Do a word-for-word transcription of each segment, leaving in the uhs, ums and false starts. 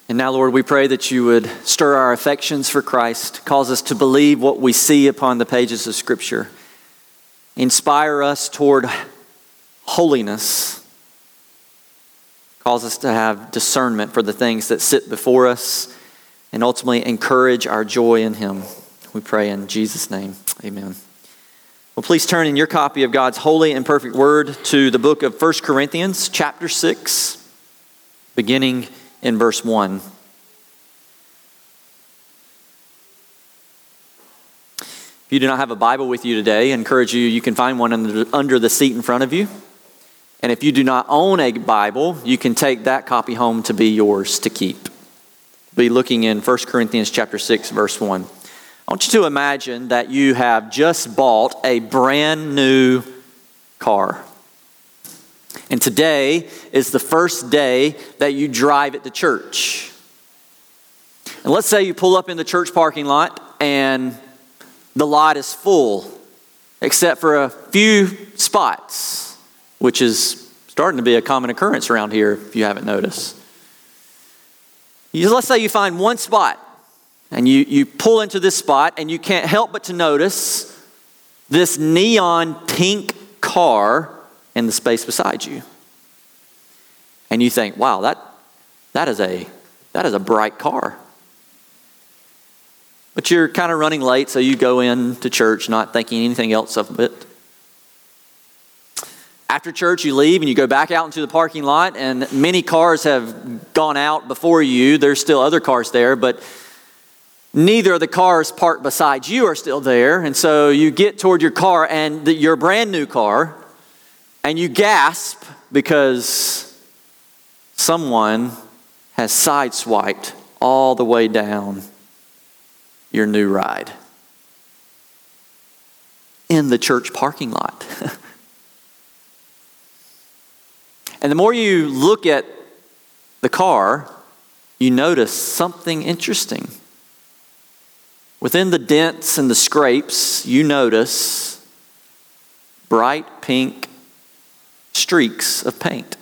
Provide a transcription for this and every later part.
And now, Lord, we pray that you would stir our affections for Christ, cause us to believe what we see upon the pages of Scripture, inspire us toward holiness, cause us to have discernment for the things that sit before us, and ultimately encourage our joy in Him. We pray in Jesus' name, amen. Well, please turn in your copy of God's holy and perfect word to the book of First Corinthians, chapter six, beginning in verse one. If you do not have a Bible with you today, I encourage you, you can find one under, under the seat in front of you. And if you do not own a Bible, you can take that copy home to be yours to keep. Be looking in First Corinthians chapter six, verse one. I want you to imagine that you have just bought a brand new car. And today is the first day that you drive it to church. And let's say you pull up in the church parking lot and the lot is full, except for a few spots, which is starting to be a common occurrence around here if you haven't noticed. You, let's say you find one spot and you, you pull into this spot and you can't help but to notice this neon pink car in the space beside you. And you think, wow, that that is a that is a bright car. But you're kind of running late, so you go in to church not thinking anything else of it. After church, you leave and you go back out into the parking lot, and many cars have gone out before you. There's still other cars there, but neither of the cars parked beside you are still there. And so you get toward your car, and the, your brand new car, and you gasp because someone has sideswiped all the way down your new ride in the church parking lot. And the more you look at the car, you notice something interesting. Within the dents and the scrapes, you notice bright pink streaks of paint.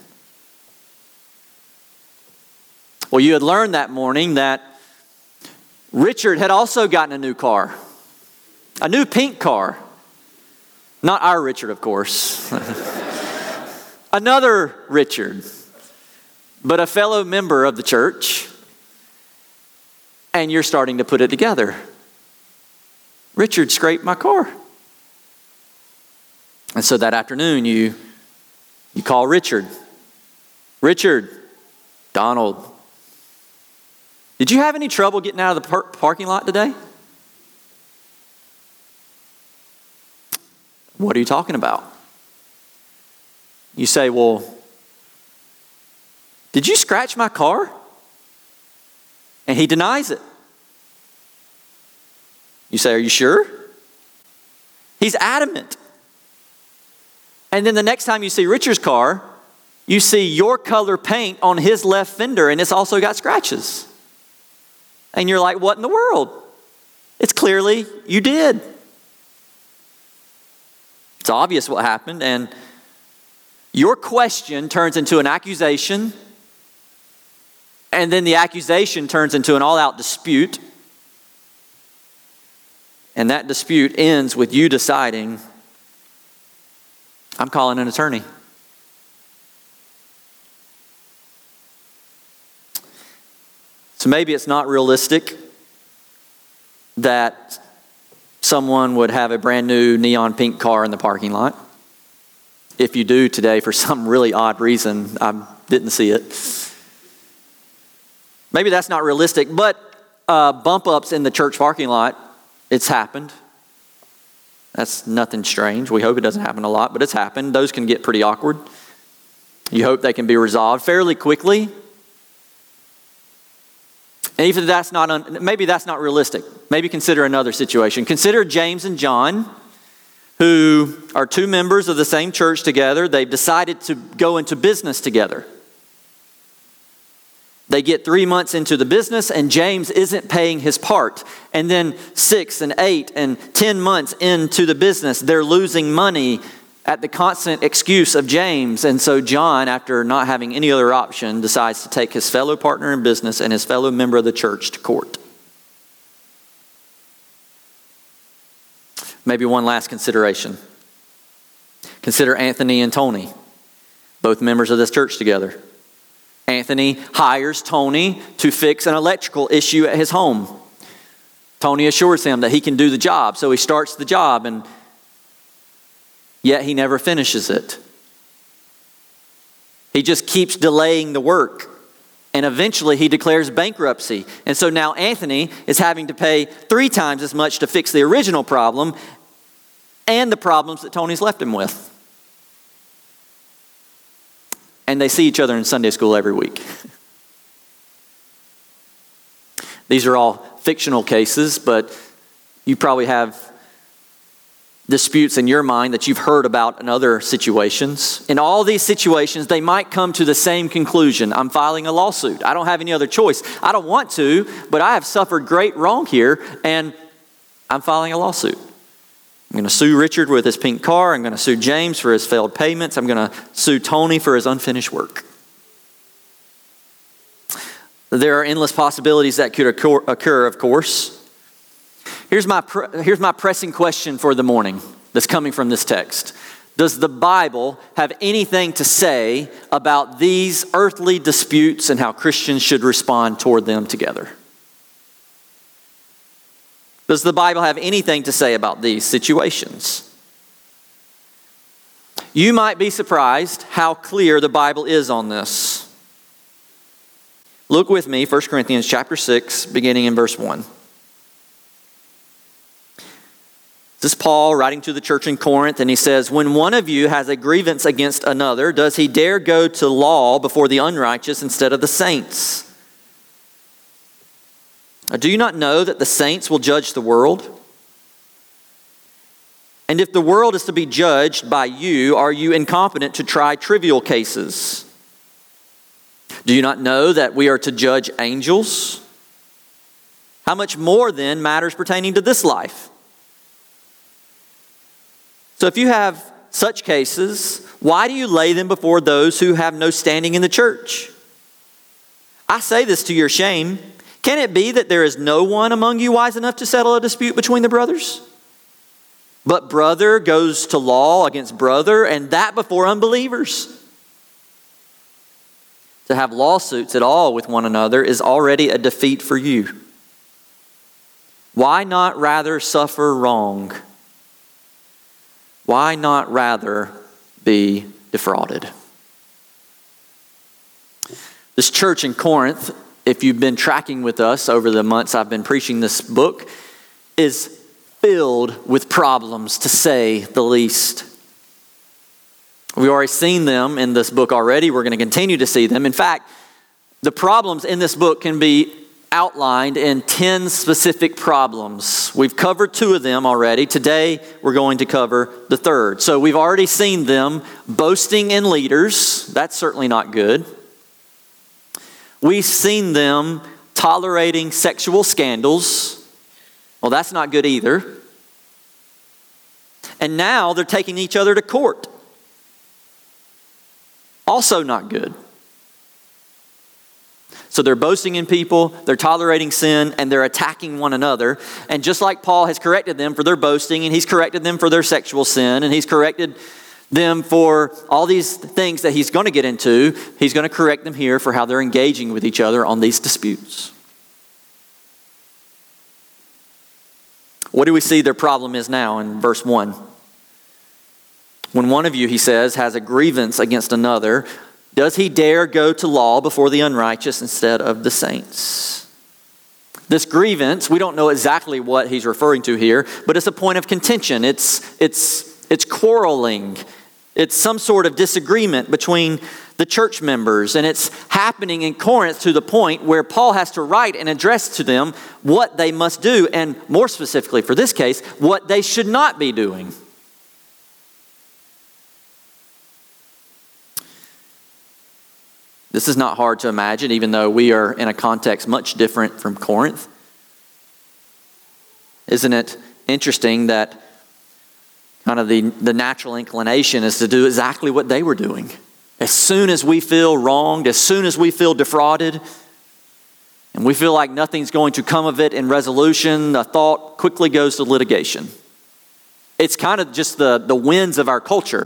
Well, you had learned that morning that Richard had also gotten a new car, a new pink car. Not our Richard, of course. Another Richard, but a fellow member of the church. And you're starting to put it together. Richard scraped my car. And so that afternoon, you you call Richard. Richard, Donald, did you have any trouble getting out of the par- parking lot today? What are you talking about? You say, well, did you scratch my car? And he denies it. You say, are you sure? He's adamant. And then the next time you see Richard's car, you see your color paint on his left fender, and it's also got scratches. And you're like, what in the world? It's clearly you did. It's obvious what happened, and your question turns into an accusation, and then the accusation turns into an all-out dispute. And that dispute ends with you deciding, I'm calling an attorney. So maybe it's not realistic that someone would have a brand new neon pink car in the parking lot. If you do today, for some really odd reason, I didn't see it. Maybe that's not realistic, but uh, bump ups in the church parking lot, it's happened. That's nothing strange. We hope it doesn't happen a lot, but it's happened. Those can get pretty awkward. You hope they can be resolved fairly quickly. And even if that's not, un- maybe that's not realistic. Maybe consider another situation. Consider James and John, who are two members of the same church together. They've decided to go into business together. They get three months into the business and James isn't paying his part. And then six and eight and ten months into the business, they're losing money at the constant excuse of James. And so John, after not having any other option, decides to take his fellow partner in business and his fellow member of the church to court. Maybe one last consideration. Consider Anthony and Tony, both members of this church together. Anthony hires Tony to fix an electrical issue at his home. Tony assures him that he can do the job, so he starts the job, and yet he never finishes it. He just keeps delaying the work, and eventually he declares bankruptcy. And so now Anthony is having to pay three times as much to fix the original problem and the problems that Tony's left him with. And they see each other in Sunday school every week. These are all fictional cases, but you probably have disputes in your mind that you've heard about in other situations. In all these situations, they might come to the same conclusion. I'm filing a lawsuit. I don't have any other choice. I don't want to, but I have suffered great wrong here, and I'm filing a lawsuit. I'm going to sue Richard with his pink car. I'm going to sue James for his failed payments. I'm going to sue Tony for his unfinished work. There are endless possibilities that could occur, occur of course. Here's my, here's my pressing question for the morning that's coming from this text. Does the Bible have anything to say about these earthly disputes and how Christians should respond toward them together? Does the Bible have anything to say about these situations? You might be surprised how clear the Bible is on this. Look with me, First Corinthians chapter six, beginning in verse one. This is Paul writing to the church in Corinth, and he says, "When one of you has a grievance against another, does he dare go to law before the unrighteous instead of the saints? Do you not know that the saints will judge the world? And if the world is to be judged by you, are you incompetent to try trivial cases? Do you not know that we are to judge angels? How much more then matters pertaining to this life? So if you have such cases, why do you lay them before those who have no standing in the church? I say this to your shame. Can it be that there is no one among you wise enough to settle a dispute between the brothers? But brother goes to law against brother, and that before unbelievers. To have lawsuits at all with one another is already a defeat for you. Why not rather suffer wrong? Why not rather be defrauded?" This church in Corinth, if you've been tracking with us over the months I've been preaching this book, is filled with problems, to say the least. We've already seen them in this book already. We're going to continue to see them. In fact, the problems in this book can be outlined in ten specific problems. We've covered two of them already. Today, we're going to cover the third. So we've already seen them boasting in leaders. That's certainly not good. We've seen them tolerating sexual scandals. Well, that's not good either. And now they're taking each other to court. Also not good. So they're boasting in people, they're tolerating sin, and they're attacking one another. And just like Paul has corrected them for their boasting, and he's corrected them for their sexual sin, and he's corrected them for all these things that he's going to get into, he's going to correct them here for how they're engaging with each other on these disputes. What do we see their problem is now in verse one? When one of you, he says, has a grievance against another, does he dare go to law before the unrighteous instead of the saints? This grievance, we don't know exactly what he's referring to here, but it's a point of contention. It's, it's, it's quarreling. It's some sort of disagreement between the church members, and it's happening in Corinth to the point where Paul has to write and address to them what they must do, and more specifically for this case, what they should not be doing. This is not hard to imagine, even though we are in a context much different from Corinth. Isn't it interesting that kind of the, the natural inclination is to do exactly what they were doing. As soon as we feel wronged, as soon as we feel defrauded, and we feel like nothing's going to come of it in resolution, the thought quickly goes to litigation. It's kind of just the, the winds of our culture.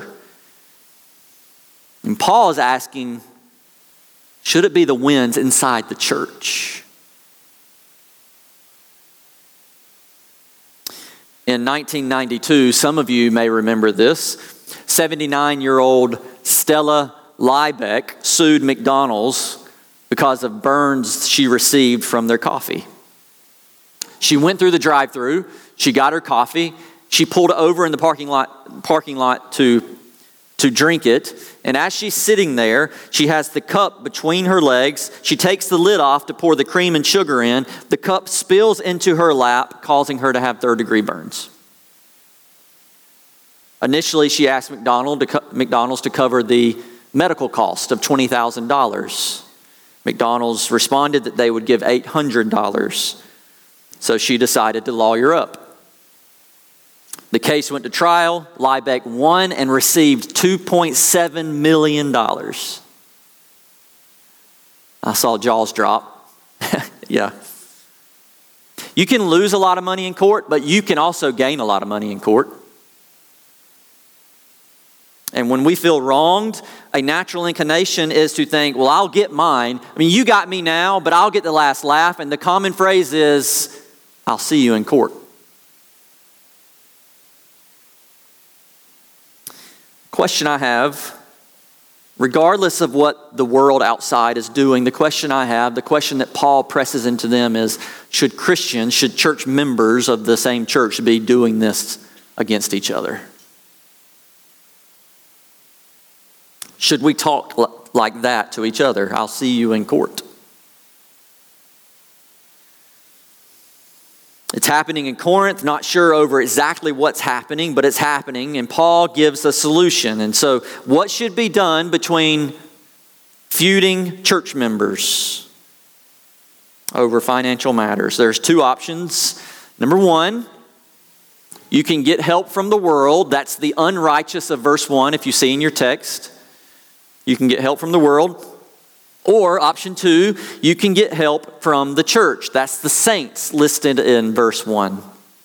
And Paul is asking, should it be the winds inside the church? In nineteen ninety-two, some of you may remember this, seventy-nine-year-old Stella Liebeck sued McDonald's because of burns she received from their coffee. She went through the drive-thru, she got her coffee, she pulled over in the parking lot parking lot to, to drink it, and as she's sitting there, she has the cup between her legs. She takes the lid off to pour the cream and sugar in. The cup spills into her lap, causing her to have third-degree burns. Initially, she asked McDonald to co- McDonald's to cover the medical cost of twenty thousand dollars. McDonald's responded that they would give eight hundred dollars. So she decided to lawyer up. The case went to trial. Liebeck won and received two point seven million dollars. I saw jaws drop. Yeah. You can lose a lot of money in court, but you can also gain a lot of money in court. And when we feel wronged, a natural inclination is to think, well, I'll get mine. I mean, you got me now, but I'll get the last laugh. And the common phrase is, I'll see you in court. Question I have, regardless of what the world outside is doing, the question I have, the question that Paul presses into them is, should Christians, should church members of the same church be doing this against each other? Should we talk like that to each other? I'll see you in court. It's happening in Corinth, not sure over exactly what's happening, but it's happening, and Paul gives a solution. And so, what should be done between feuding church members over financial matters? There's two options. Number one, you can get help from the world. That's the unrighteous of verse one, if you see in your text. You can get help from the world. Or option two, you can get help from the church. That's the saints listed in verse one.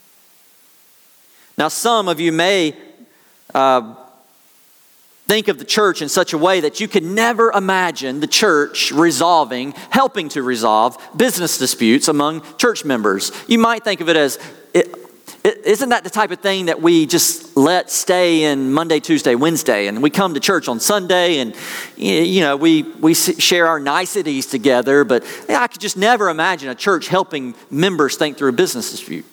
Now, some of you may uh, think of the church in such a way that you could never imagine the church resolving, helping to resolve business disputes among church members. You might think of it as, it, it, isn't that the type of thing that we just let stay in Monday, Tuesday, Wednesday, and we come to church on Sunday, and you know we we share our niceties together? But yeah, I could just never imagine a church helping members think through a business dispute.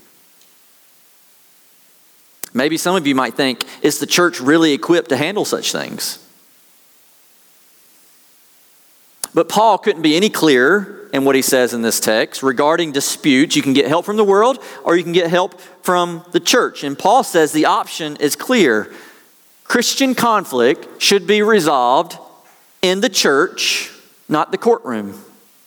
Maybe some of you might think, is the church really equipped to handle such things? But Paul couldn't be any clearer in what he says in this text. Regarding disputes, you can get help from the world or you can get help from the church. And Paul says the option is clear. Christian conflict should be resolved in the church, not the courtroom.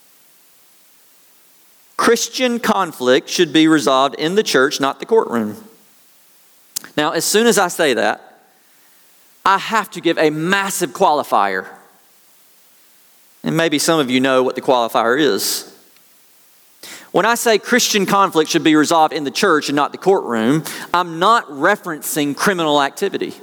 Christian conflict should be resolved in the church, not the courtroom. Now, as soon as I say that, I have to give a massive qualifier. And maybe some of you know what the qualifier is. When I say Christian conflict should be resolved in the church and not the courtroom, I'm not referencing criminal activity.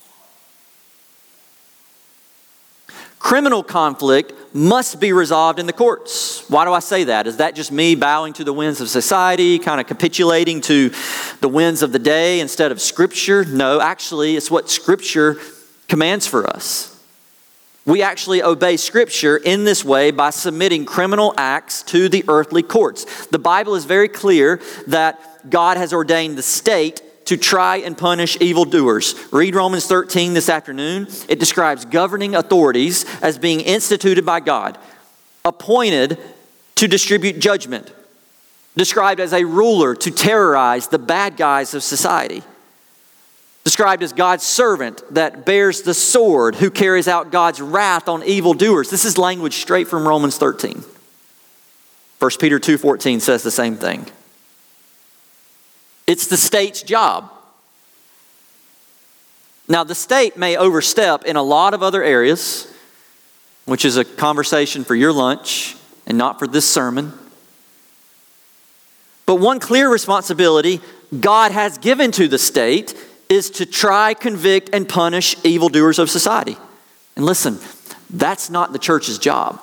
Criminal conflict must be resolved in the courts. Why do I say that? Is that just me bowing to the winds of society, kind of capitulating to the winds of the day instead of Scripture? No, actually, it's what Scripture commands for us. We actually obey Scripture in this way by submitting criminal acts to the earthly courts. The Bible is very clear that God has ordained the state to try and punish evildoers. Read Romans thirteen this afternoon. It describes governing authorities as being instituted by God, appointed to distribute judgment, described as a ruler to terrorize the bad guys of society, described as God's servant that bears the sword, who carries out God's wrath on evildoers. This is language straight from Romans thirteen. First Peter two fourteen says the same thing. It's the state's job. Now, the state may overstep in a lot of other areas, which is a conversation for your lunch and not for this sermon. But one clear responsibility God has given to the state is to try, convict, and punish evildoers of society. And listen, that's not the church's job.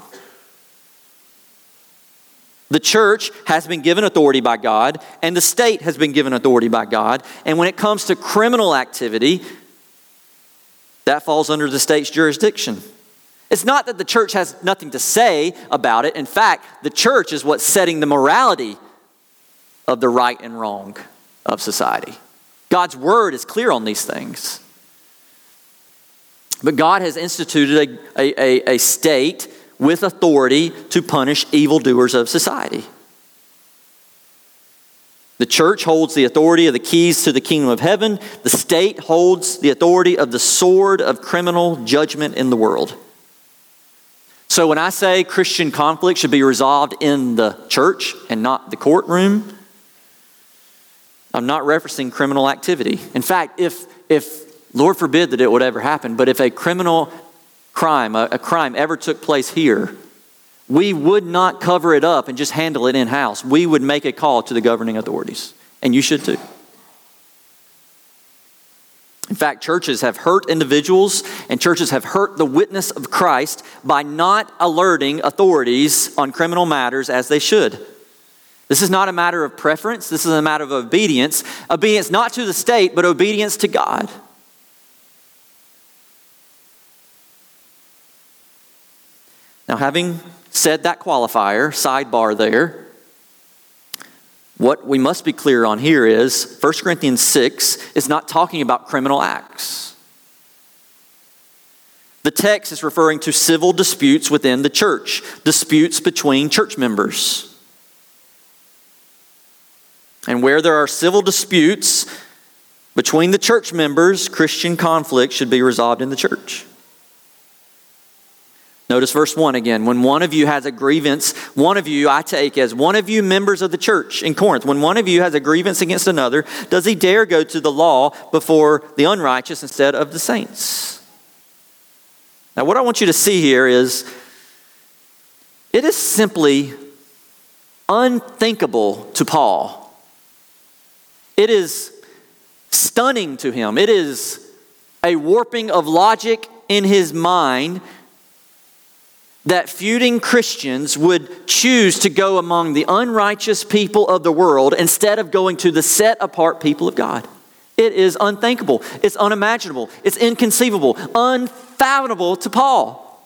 The church has been given authority by God, and the state has been given authority by God. And when it comes to criminal activity, that falls under the state's jurisdiction. It's not that the church has nothing to say about it. In fact, the church is what's setting the morality of the right and wrong of society. God's word is clear on these things. But God has instituted a, a, a, a state with authority to punish evildoers of society. The church holds the authority of the keys to the kingdom of heaven. The state holds the authority of the sword of criminal judgment in the world. So when I say Christian conflict should be resolved in the church and not the courtroom, I'm not referencing criminal activity. In fact, if, if Lord forbid that it would ever happen, but if a criminal crime, a, a crime ever took place here, we would not cover it up and just handle it in-house. We would make a call to the governing authorities. And you should too. In fact, churches have hurt individuals and churches have hurt the witness of Christ by not alerting authorities on criminal matters as they should. This is not a matter of preference. This is a matter of obedience. Obedience not to the state, but obedience to God. Now, having said that qualifier, sidebar there, what we must be clear on here is First Corinthians six is not talking about criminal acts. The text is referring to civil disputes within the church, disputes between church members. And where there are civil disputes between the church members, Christian conflict should be resolved in the church. Notice verse one again. When one of you has a grievance, one of you I take as one of you members of the church in Corinth, when one of you has a grievance against another, does he dare go to the law before the unrighteous instead of the saints? Now what I want you to see here is it is simply unthinkable to Paul. It is stunning to him. It is a warping of logic in his mind that feuding Christians would choose to go among the unrighteous people of the world instead of going to the set-apart people of God. It is unthinkable. It's unimaginable. It's inconceivable. Unfathomable to Paul.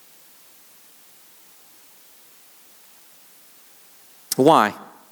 Why?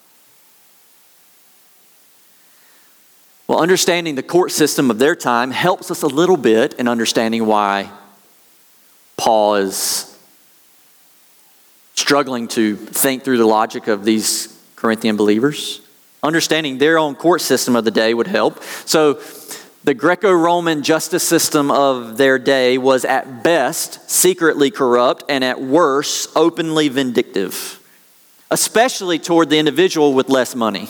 Well, understanding the court system of their time helps us a little bit in understanding why Paul is struggling to think through the logic of these Corinthian believers. Understanding their own court system of the day would help. So the Greco-Roman justice system of their day was at best secretly corrupt and at worst openly vindictive, especially toward the individual with less money.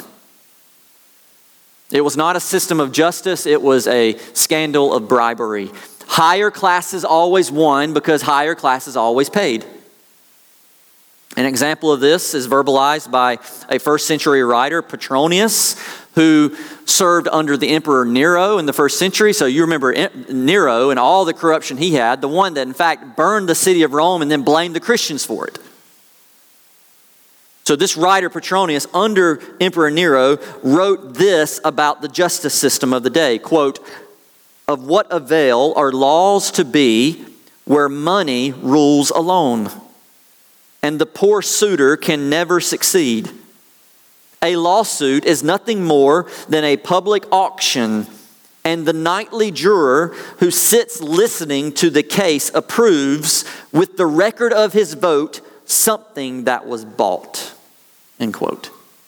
It was not a system of justice, it was a scandal of bribery. Higher classes always won because higher classes always paid. An example of this is verbalized by a first century writer, Petronius, who served under the Emperor Nero in the first century. So you remember Nero and all the corruption he had, the one that in fact burned the city of Rome and then blamed the Christians for it. So this writer, Petronius, under Emperor Nero, wrote this about the justice system of the day. Quote, "Of what avail are laws to be where money rules alone? And the poor suitor can never succeed. A lawsuit is nothing more than a public auction, and the nightly juror who sits listening to the case approves with the record of his vote something that was bought." End quote.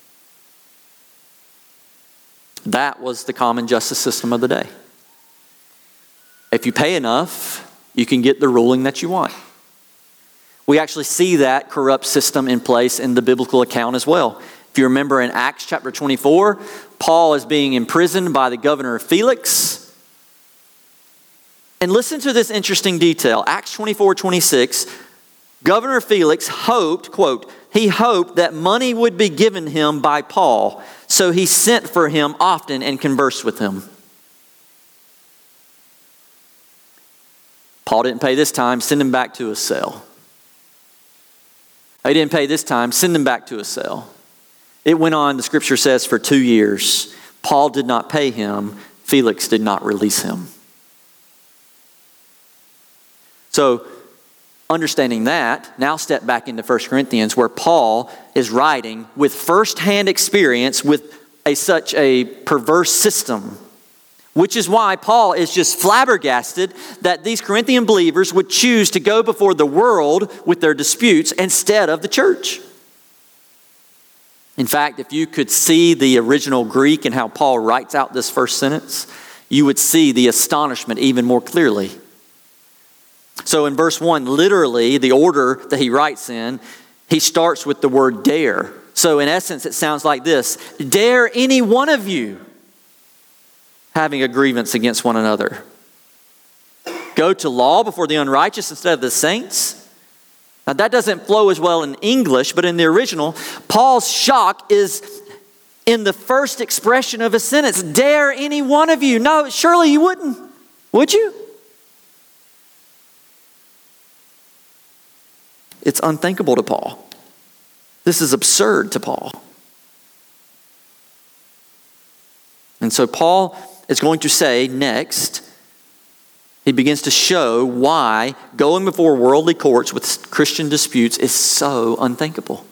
That was the common justice system of the day. If you pay enough, you can get the ruling that you want. We actually see that corrupt system in place in the biblical account as well. If you remember in Acts chapter twenty-four, Paul is being imprisoned by the governor Felix. And listen to this interesting detail. Acts twenty-four twenty-six, Governor Felix hoped, quote, he hoped that money would be given him by Paul, so he sent for him often and conversed with him. Paul didn't pay this time, send him back to his cell. He didn't pay this time, send him back to his cell. It went on, the scripture says, for two years. Paul did not pay him. Felix did not release him. So, understanding that, now step back into First Corinthians where Paul is writing with firsthand experience with a, such a perverse system. Which is why Paul is just flabbergasted that these Corinthian believers would choose to go before the world with their disputes instead of the church. In fact, if you could see the original Greek and how Paul writes out this first sentence, you would see the astonishment even more clearly. So in verse one, literally, the order that he writes in, he starts with the word dare. So in essence, it sounds like this: dare any one of you having a grievance against one another go to law before the unrighteous instead of the saints? Now that doesn't flow as well in English, but in the original, Paul's shock is in the first expression of a sentence. Dare any one of you? No, surely you wouldn't. Would you? It's unthinkable to Paul. This is absurd to Paul. And so Paul is going to say next, he begins to show why going before worldly courts with Christian disputes is so unthinkable.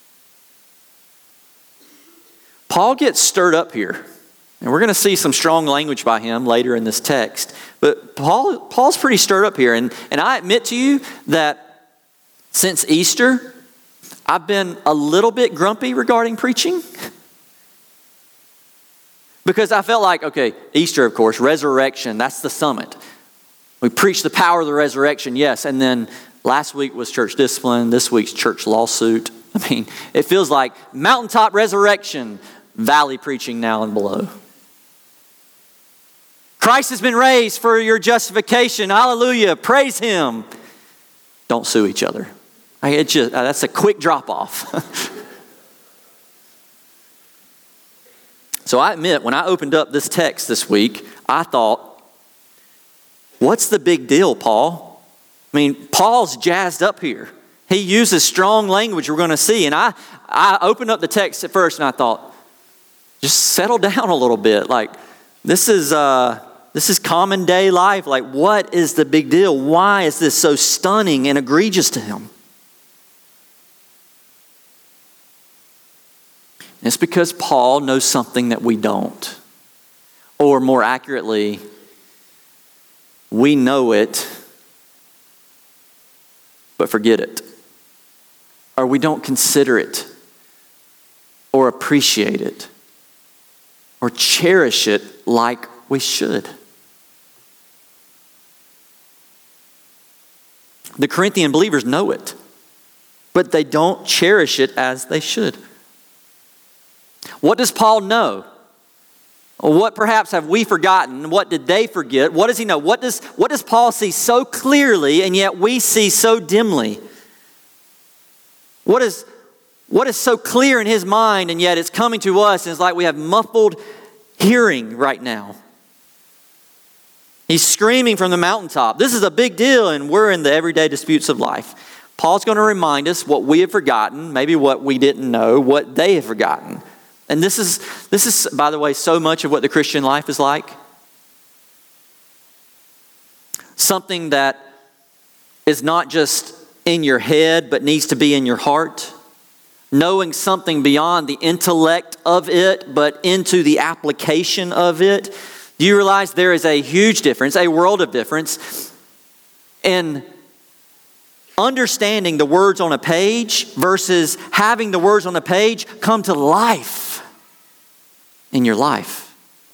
Paul gets stirred up here. And we're going to see some strong language by him later in this text. But Paul, Paul's pretty stirred up here. And, and I admit to you that since Easter, I've been a little bit grumpy regarding preaching. Because I felt like, okay, Easter, of course, resurrection, that's the summit. We preach the power of the resurrection, yes. And then last week was church discipline. This week's church lawsuit. I mean, it feels like mountaintop resurrection, valley preaching now and below. Christ has been raised for your justification. Hallelujah. Praise Him. Don't sue each other. I, it just, that's a quick drop off. So I admit, when I opened up this text this week, I thought, what's the big deal, Paul? I mean, Paul's jazzed up here. He uses strong language we're going to see. And I, I opened up the text at first and I thought, just settle down a little bit. Like, this is, uh, this is common day life. Like, what is the big deal? Why is this so stunning and egregious to him? It's because Paul knows something that we don't. Or more accurately, we know it, but forget it. Or we don't consider it, or appreciate it, or cherish it like we should. The Corinthian believers know it, but they don't cherish it as they should. What does Paul know? What perhaps have we forgotten? What did they forget? What does he know? What does, what does Paul see so clearly and yet we see so dimly? What is, what is so clear in his mind and yet it's coming to us and it's like we have muffled hearing right now? He's screaming from the mountaintop. This is a big deal and we're in the everyday disputes of life. Paul's going to remind us what we have forgotten, maybe what we didn't know, what they have forgotten. And this is, this is, by the way, so much of what the Christian life is like. Something that is not just in your head, but needs to be in your heart. Knowing something beyond the intellect of it, but into the application of it. Do you realize there is a huge difference, a world of difference in understanding the words on a page versus having the words on a page come to life in your life.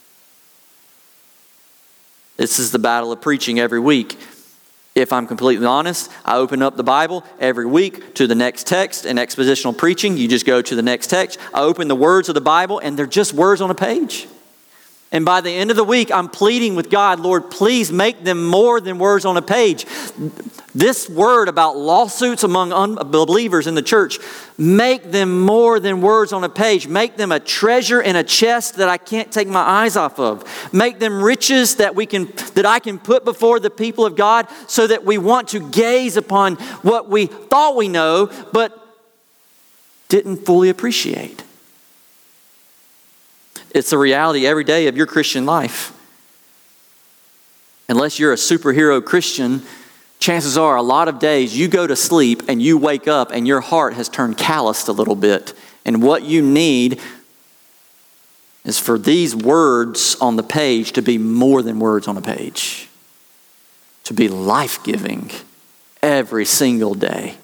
This is the battle of preaching every week. If I'm completely honest, I open up the Bible every week to the next text. In expositional preaching, you just go to the next text. I open the words of the Bible and they're just words on a page. And by the end of the week, I'm pleading with God, Lord, please make them more than words on a page. This word about lawsuits among unbelievers in the church, make them more than words on a page. Make them a treasure in a chest that I can't take my eyes off of. Make them riches that we can, that I can put before the people of God so that we want to gaze upon what we thought we know, but didn't fully appreciate. It's a reality every day of your Christian life. Unless you're a superhero Christian, chances are a lot of days you go to sleep and you wake up and your heart has turned calloused a little bit. And what you need is for these words on the page to be more than words on a page. To be life-giving every single day.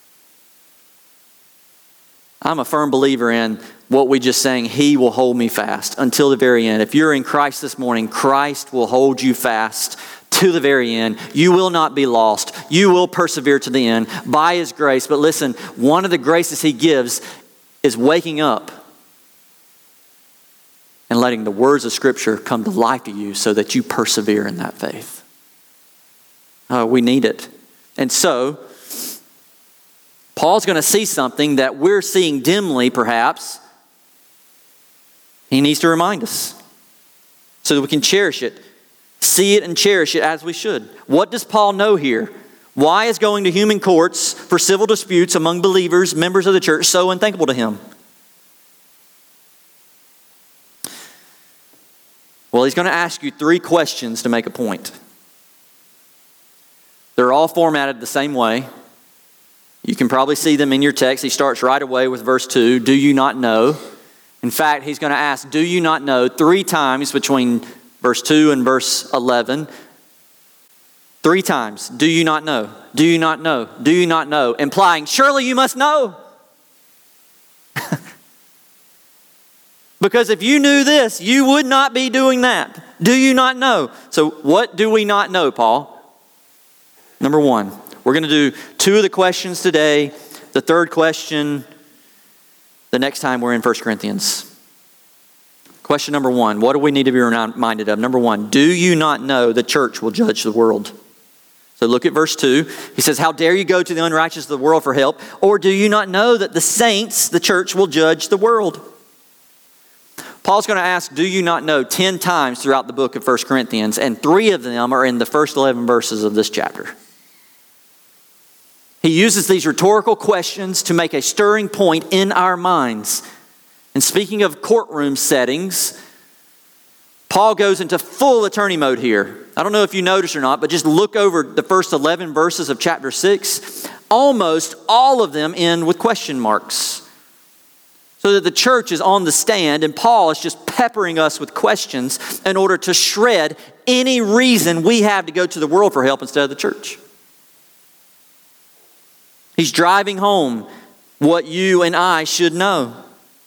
I'm a firm believer in what we just sang, He will hold me fast until the very end. If you're in Christ this morning, Christ will hold you fast to the very end. You will not be lost. You will persevere to the end by His grace. But listen, one of the graces He gives is waking up and letting the words of Scripture come to life to you so that you persevere in that faith. Uh, we need it. And so, Paul's going to see something that we're seeing dimly, perhaps. He needs to remind us so that we can cherish it, see it and cherish it as we should. What does Paul know here? Why is going to human courts for civil disputes among believers, members of the church, so unthinkable to him? Well, he's going to ask you three questions to make a point. They're all formatted the same way. You can probably see them in your text. He starts right away with verse two. Do you not know? In fact, he's going to ask, do you not know, three times between verse two and verse eleven. Three times. Do you not know? Do you not know? Do you not know? Implying, surely you must know. Because if you knew this, you would not be doing that. Do you not know? So what do we not know, Paul? Number one, we're going to do two of the questions today. The third question, the next time we're in First Corinthians. Question number one, what do we need to be reminded of? Number one, do you not know the church will judge the world? So look at verse two. He says, how dare you go to the unrighteous of the world for help? Or do you not know that the saints, the church, will judge the world? Paul's going to ask, do you not know, ten times throughout the book of First Corinthians, and three of them are in the first eleven verses of this chapter. He uses these rhetorical questions to make a stirring point in our minds. And speaking of courtroom settings, Paul goes into full attorney mode here. I don't know if you noticed or not, but just look over the first eleven verses of chapter six. Almost all of them end with question marks. So that the church is on the stand and Paul is just peppering us with questions in order to shred any reason we have to go to the world for help instead of the church. He's driving home what you and I should know.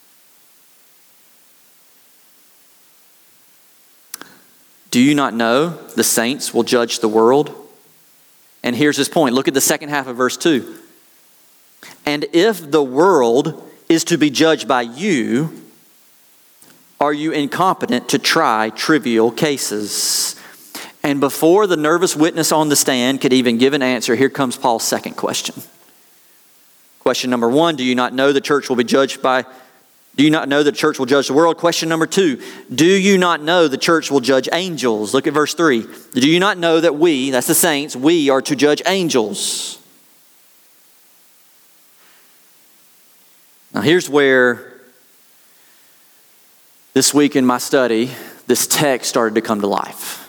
Do you not know the saints will judge the world? And here's his point. Look at the second half of verse two. And if the world is to be judged by you, are you incompetent to try trivial cases? And before the nervous witness on the stand could even give an answer, here comes Paul's second question. Question number one, do you not know the church will be judged by, do you not know that the church will judge the world? Question number two, do you not know the church will judge angels? Look at verse three. Do you not know that we, that's the saints, we are to judge angels? Now here's where this week in my study, this text started to come to life.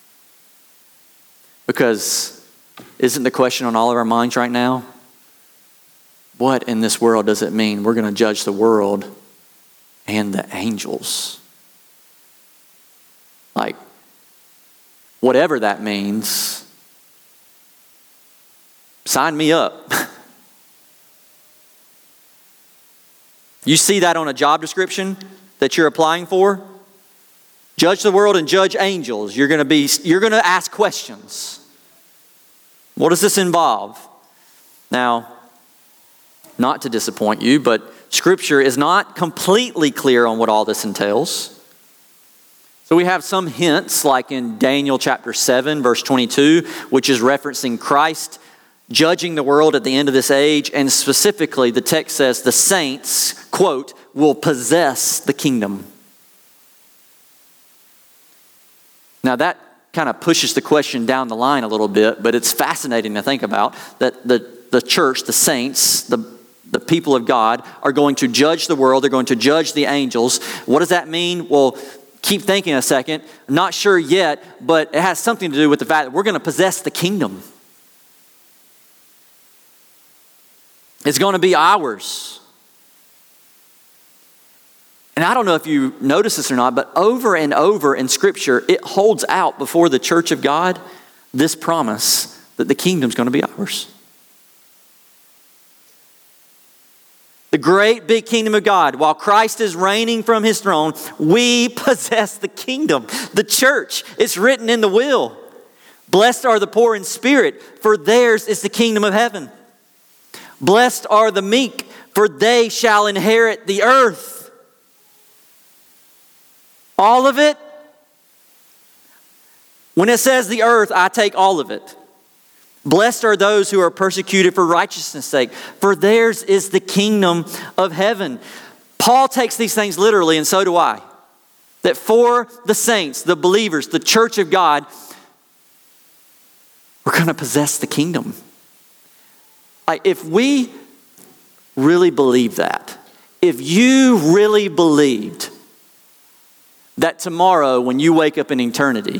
Because isn't the question on all of our minds right now? What in this world does it mean we're going to judge the world and the angels? Like, whatever that means, sign me up. You see that on a job description that you're applying for? Judge the world and judge angels. You're going to be, you're going to ask questions. What does this involve? Now, not to disappoint you, but Scripture is not completely clear on what all this entails. So we have some hints, like in Daniel chapter seven, verse twenty-two, which is referencing Christ judging the world at the end of this age. And specifically, the text says the saints, quote, will possess the kingdom. Now that kind of pushes the question down the line a little bit, but it's fascinating to think about that the, the church, the saints, the, the people of God are going to judge the world. They're going to judge the angels. What does that mean? Well, keep thinking a second. I'm not sure yet, but it has something to do with the fact that we're going to possess the kingdom. It's going to be ours. And I don't know if you notice this or not, but over and over in Scripture, it holds out before the church of God this promise that the kingdom's going to be ours. The great big kingdom of God, while Christ is reigning from his throne, we possess the kingdom. The church, it's written in the will. Blessed are the poor in spirit, for theirs is the kingdom of heaven. Blessed are the meek, for they shall inherit the earth. All of it. When it says the earth, I take all of it. Blessed are those who are persecuted for righteousness' sake, for theirs is the kingdom of heaven. Paul takes these things literally, and so do I. That for the saints, the believers, the church of God, we're going to possess the kingdom. Like, if we really believe that, if you really believed that tomorrow when you wake up in eternity,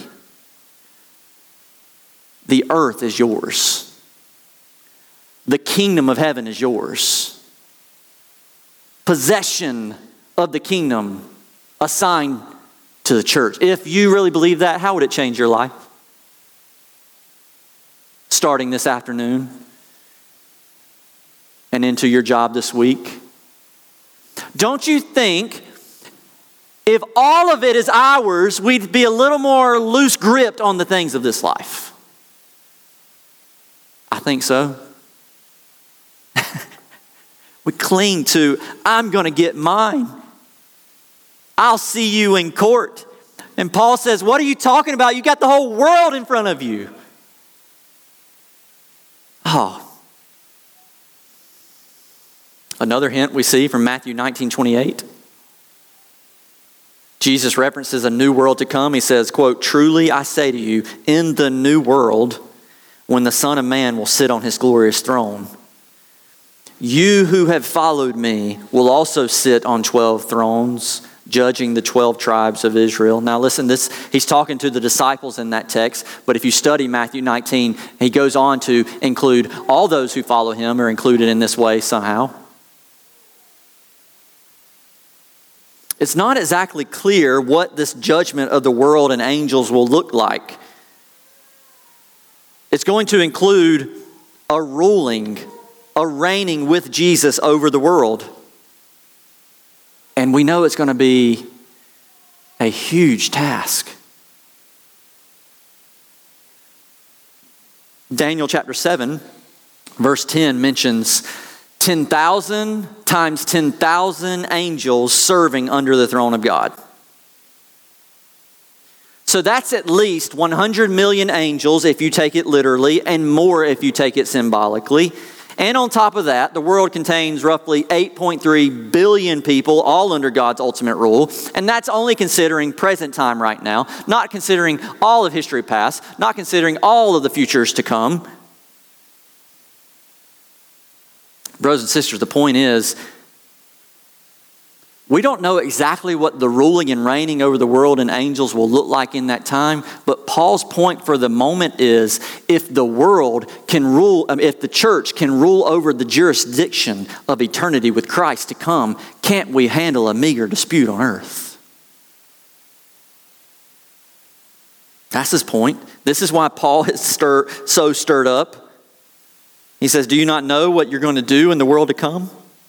the earth is yours, the kingdom of heaven is yours, possession of the kingdom assigned to the church. If you really believe that, how would it change your life? Starting this afternoon and into your job this week. Don't you think if all of it is ours, we'd be a little more loose gripped on the things of this life? I think so. We cling to, I'm going to get mine. I'll see you in court. And Paul says, what are you talking about? You got the whole world in front of you. Oh. Another hint we see from Matthew nineteen twenty-eight. Jesus references a new world to come. He says, quote, truly I say to you, in the new world, when the Son of Man will sit on his glorious throne, you who have followed me will also sit on twelve thrones, judging the twelve tribes of Israel. Now listen, this he's talking to the disciples in that text, but if you study Matthew nineteen, he goes on to include all those who follow him are included in this way somehow. It's not exactly clear what this judgment of the world and angels will look like. It's going to include a ruling, a reigning with Jesus over the world. And we know it's going to be a huge task. Daniel chapter seven, verse ten mentions ten thousand times ten thousand angels serving under the throne of God. So that's at least one hundred million angels if you take it literally, and more if you take it symbolically. And on top of that, the world contains roughly eight point three billion people, all under God's ultimate rule. And that's only considering present time right now, not considering all of history past, not considering all of the futures to come. Brothers and sisters, the point is, we don't know exactly what the ruling and reigning over the world and angels will look like in that time, but Paul's point for the moment is, if the world can rule, if the church can rule over the jurisdiction of eternity with Christ to come, can't we handle a meager dispute on earth? That's his point. This is why Paul is stir, so stirred up. He says, do you not know what you're going to do in the world to come?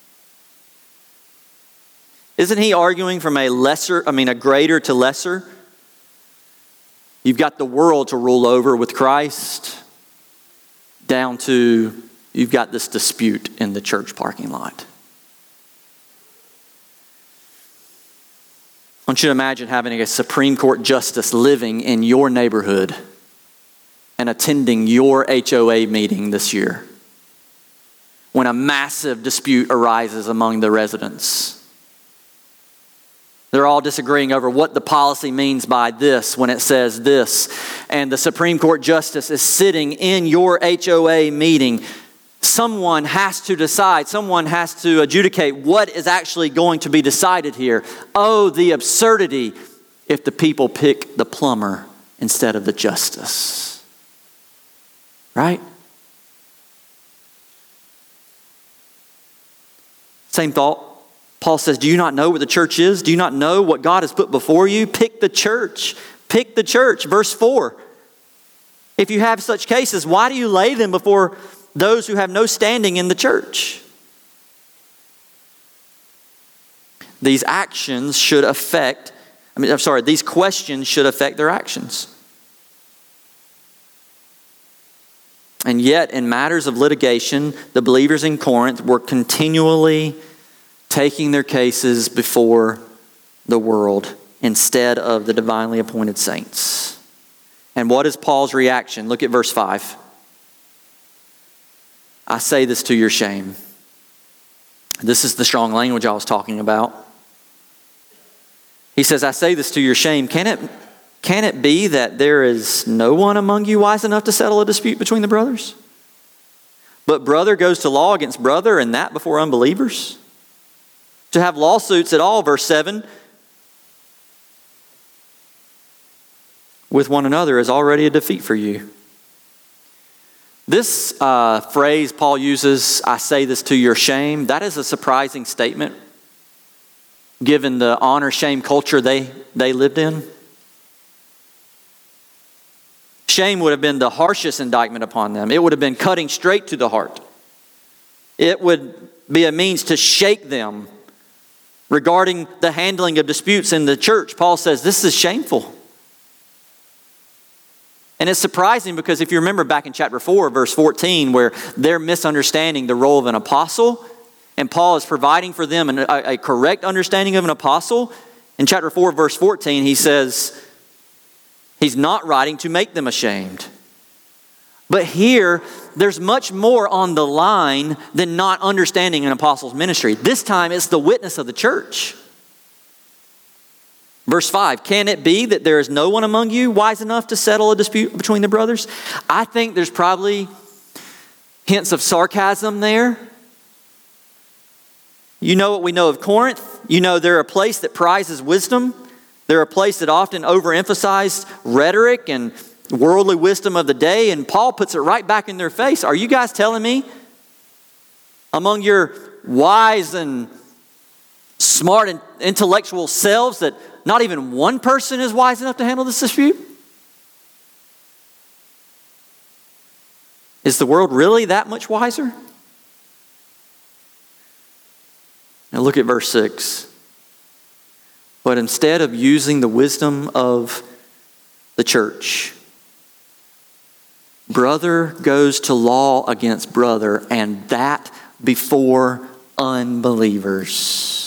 Isn't he arguing from a lesser, I mean, a greater to lesser? You've got the world to rule over with Christ, down to you've got this dispute in the church parking lot. I want you to imagine having a Supreme Court justice living in your neighborhood and attending your H O A meeting this year when a massive dispute arises among the residents. They're all disagreeing over what the policy means by this when it says this. And the Supreme Court justice is sitting in your H O A meeting. Someone has to decide, someone has to adjudicate what is actually going to be decided here. Oh, the absurdity if the people pick the plumber instead of the justice. Right? Same thought. Paul says, do you not know what the church is? Do you not know what God has put before you? Pick the church. Pick the church. Verse four. If you have such cases, why do you lay them before those who have no standing in the church? These actions should affect, I mean, I'm sorry, these questions should affect their actions. And yet, in matters of litigation, the believers in Corinth were continually taking their cases before the world instead of the divinely appointed saints. And what is Paul's reaction? Look at verse five. I say this to your shame. This is the strong language I was talking about. He says, I say this to your shame. Can it, can it be that there is no one among you wise enough to settle a dispute between the brothers? But brother goes to law against brother, and that before unbelievers? To have lawsuits at all, verse seven, with one another is already a defeat for you. This uh, phrase Paul uses, I say this to your shame, that is a surprising statement given the honor-shame culture they, they lived in. Shame would have been the harshest indictment upon them. It would have been cutting straight to the heart. It would be a means to shake them regarding the handling of disputes in the church. Paul says this is shameful. And it's surprising because if you remember back in chapter four, verse fourteen, where they're misunderstanding the role of an apostle, and Paul is providing for them an, a, a correct understanding of an apostle. In chapter four, verse fourteen, he says he's not writing to make them ashamed. But here, there's much more on the line than not understanding an apostle's ministry. This time, it's the witness of the church. Verse five, can it be that there is no one among you wise enough to settle a dispute between the brothers? I think there's probably hints of sarcasm there. You know what we know of Corinth. You know they're a place that prizes wisdom. They're a place that often overemphasized rhetoric and worldly wisdom of the day. And Paul puts it right back in their face. Are you guys telling me among your wise and smart and intellectual selves that not even one person is wise enough to handle this dispute? Is the world really that much wiser? Now look at verse six. But instead of using the wisdom of the church, brother goes to law against brother, and that before unbelievers.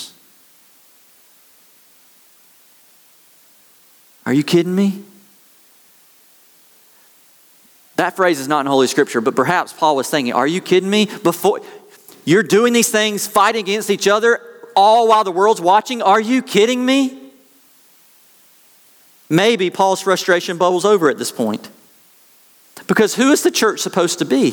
Are you kidding me? That phrase is not in Holy Scripture, but perhaps Paul was thinking, are you kidding me? Before you're doing these things, fighting against each other, all while the world's watching, are you kidding me? Maybe Paul's frustration bubbles over at this point. Because who is the church supposed to be?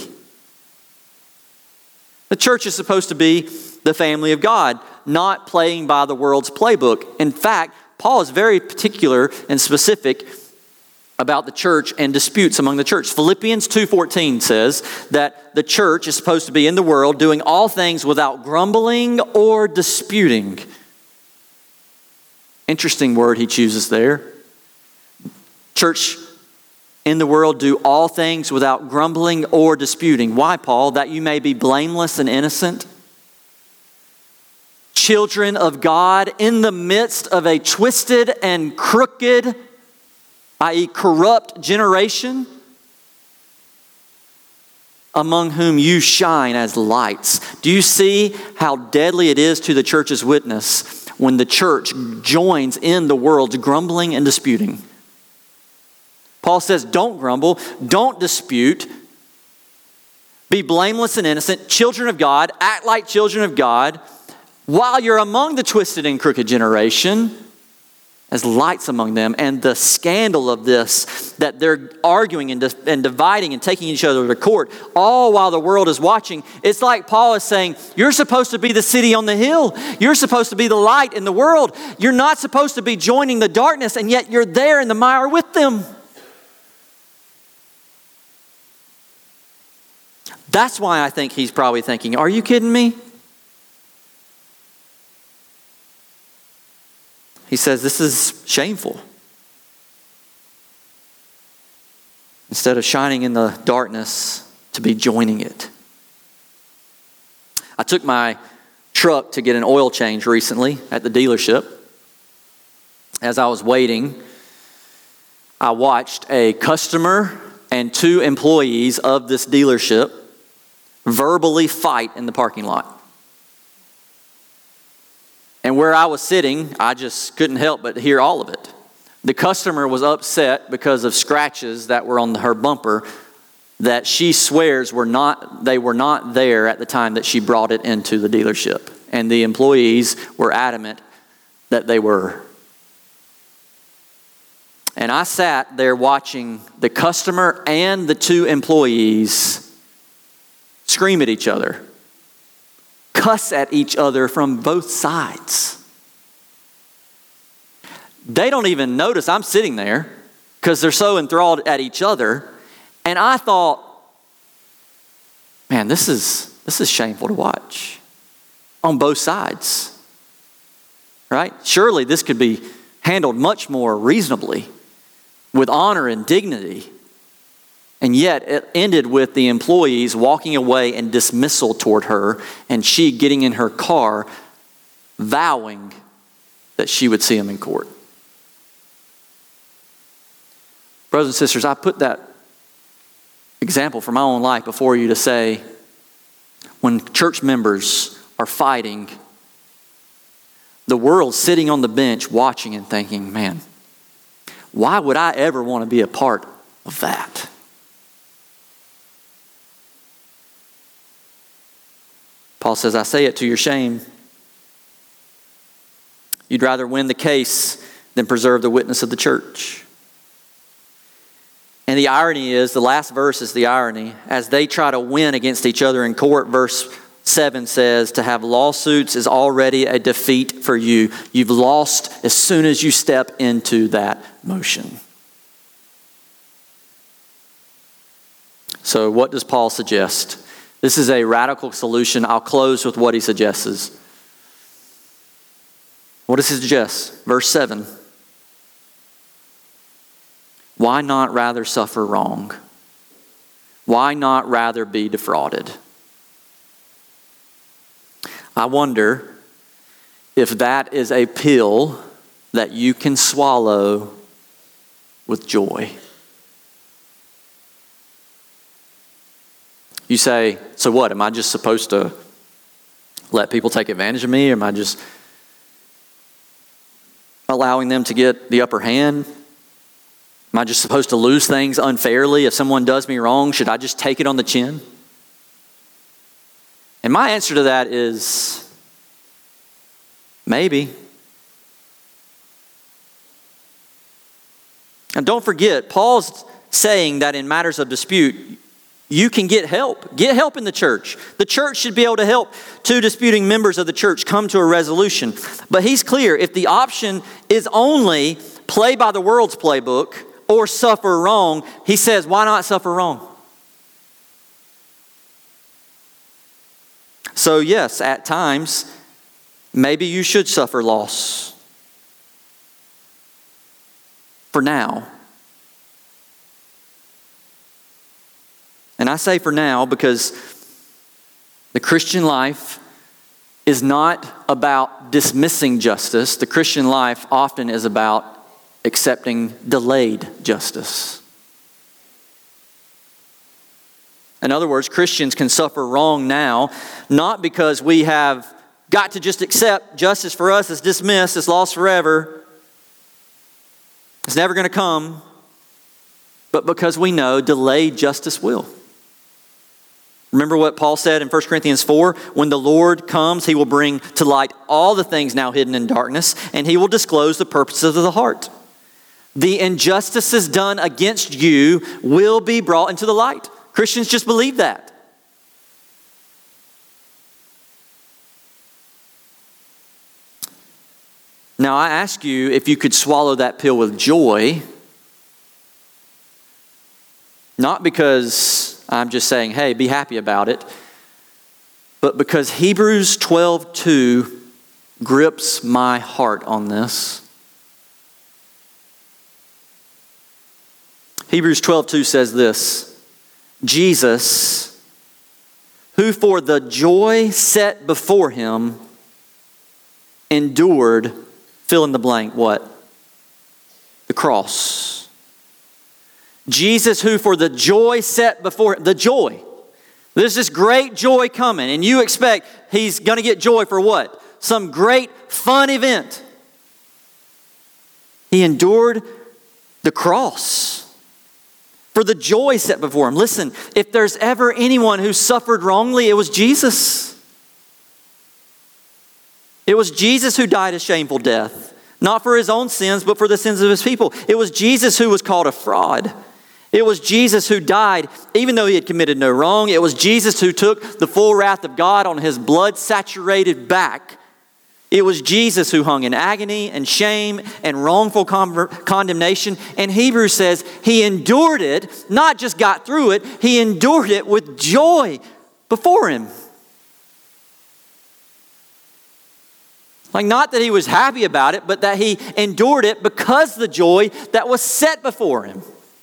The church is supposed to be the family of God, not playing by the world's playbook. In fact, Paul is very particular and specific about the church and disputes among the church. Philippians two fourteen says that the church is supposed to be in the world doing all things without grumbling or disputing. Interesting word he chooses there. Church in the world do all things without grumbling or disputing. Why, Paul? That you may be blameless and innocent, children of God in the midst of a twisted and crooked, that is corrupt generation, among whom you shine as lights. Do you see how deadly it is to the church's witness when the church joins in the world's grumbling and disputing. Paul says, don't grumble, don't dispute. Be blameless and innocent, children of God, act like children of God, while you're among the twisted and crooked generation, as lights among them. And the scandal of this, that they're arguing and, di- and dividing and taking each other to court, all while the world is watching. It's like Paul is saying, you're supposed to be the city on the hill. You're supposed to be the light in the world. You're not supposed to be joining the darkness, and yet you're there in the mire with them. That's why I think he's probably thinking, are you kidding me? He says, this is shameful. Instead of shining in the darkness, to be joining it. I took my truck to get an oil change recently at the dealership. As I was waiting, I watched a customer and two employees of this dealership verbally fight in the parking lot. And where I was sitting, I just couldn't help but hear all of it. The customer was upset because of scratches that were on her bumper that she swears were not, they were not there at the time that she brought it into the dealership. And the employees were adamant that they were. And I sat there watching the customer and the two employees scream at each other, cuss at each other from both sides. They don't even notice I'm sitting there because they're so enthralled at each other. And I thought, man, this is this is shameful to watch on both sides. Right? Surely this could be handled much more reasonably with honor and dignity. And yet it ended with the employees walking away in dismissal toward her, and she getting in her car vowing that she would see him in court. Brothers and sisters, I put that example from my own life before you to say, when church members are fighting, the world sitting on the bench watching and thinking, man, why would I ever want to be a part of that? Paul says, I say it to your shame. You'd rather win the case than preserve the witness of the church. And the irony is, the last verse is the irony. As they try to win against each other in court, verse seven says, to have lawsuits is already a defeat for you. You've lost as soon as you step into that motion. So what does Paul suggest? This is a radical solution. I'll close with what he suggests. What does he suggest? Verse seven. Why not rather suffer wrong? Why not rather be defrauded? I wonder if that is a pill that you can swallow with joy. You say, so what? Am I just supposed to let people take advantage of me? Or am I just allowing them to get the upper hand? Am I just supposed to lose things unfairly? If someone does me wrong, should I just take it on the chin? And my answer to that is maybe. And don't forget, Paul's saying that in matters of dispute, you can get help. Get help in the church. The church should be able to help two disputing members of the church come to a resolution. But he's clear, if the option is only play by the world's playbook or suffer wrong, he says, why not suffer wrong? So yes, at times, maybe you should suffer loss. For now. And I say for now because the Christian life is not about dismissing justice. The Christian life often is about accepting delayed justice. In other words, Christians can suffer wrong now, not because we have got to just accept justice for us is dismissed, it's lost forever. It's never going to come. But because we know delayed justice will. Remember what Paul said in First Corinthians four? When the Lord comes, he will bring to light all the things now hidden in darkness, and he will disclose the purposes of the heart. The injustices done against you will be brought into the light. Christians just believe that. Now I ask you if you could swallow that pill with joy, not because I'm just saying, hey, be happy about it, but because Hebrews twelve two grips my heart on this. Hebrews twelve two says this, Jesus, who for the joy set before him endured, fill in the blank, what? The cross. Jesus, who for the joy set before him, the joy. There's this great joy coming, and you expect he's going to get joy for what? Some great fun event. He endured the cross for the joy set before him. Listen, if there's ever anyone who suffered wrongly, it was Jesus. It was Jesus who died a shameful death. Not for his own sins, but for the sins of his people. It was Jesus who was called a fraud. It was Jesus who died even though he had committed no wrong. It was Jesus who took the full wrath of God on his blood-saturated back. It was Jesus who hung in agony and shame and wrongful con- condemnation. And Hebrews says he endured it, not just got through it, he endured it with joy before him. Like, not that he was happy about it, but that he endured it because the joy that was set before him.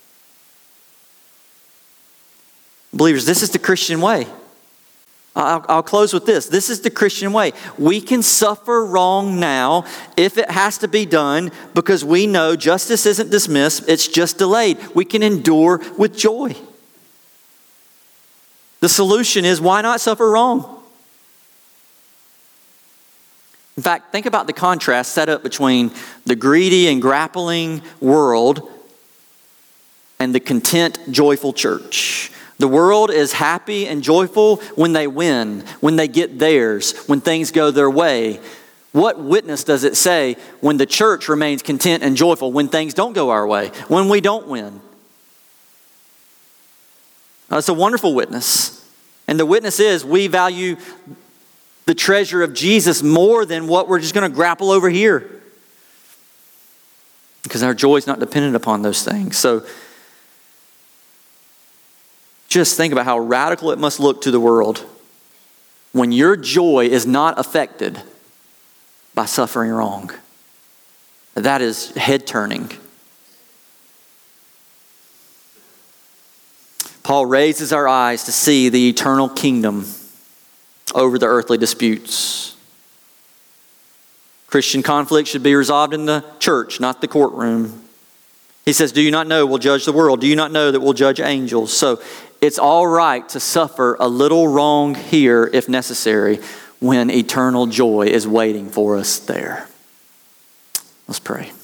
Believers, this is the Christian way. I'll, I'll close with this. This is the Christian way. We can suffer wrong now if it has to be done because we know justice isn't dismissed, it's just delayed. We can endure with joy. The solution is, why not suffer wrong? In fact, think about the contrast set up between the greedy and grappling world and the content, joyful church. The world is happy and joyful when they win, when they get theirs, when things go their way. What witness does it say when the church remains content and joyful when things don't go our way, when we don't win? That's a wonderful witness. And the witness is we value the treasure of Jesus more than what we're just going to grapple over here. Because our joy is not dependent upon those things. So just think about how radical it must look to the world when your joy is not affected by suffering wrong. That is head-turning. Paul raises our eyes to see the eternal kingdom over the earthly disputes. Christian conflict should be resolved in the church, not the courtroom. He says, do you not know we'll judge the world? Do you not know that we'll judge angels? So it's all right to suffer a little wrong here if necessary when eternal joy is waiting for us there. Let's pray.